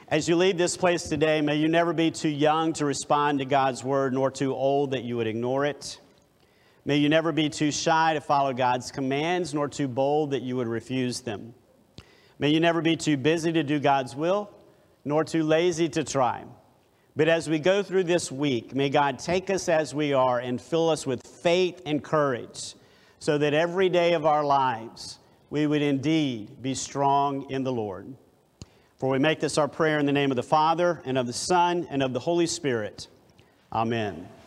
As you leave this place today, may you never be too young to respond to God's word, nor too old that you would ignore it. May you never be too shy to follow God's commands, nor too bold that you would refuse them. May you never be too busy to do God's will, nor too lazy to try. But as we go through this week, may God take us as we are and fill us with faith and courage, so that every day of our lives we would indeed be strong in the Lord. For we make this our prayer in the name of the Father, and of the Son, and of the Holy Spirit. Amen.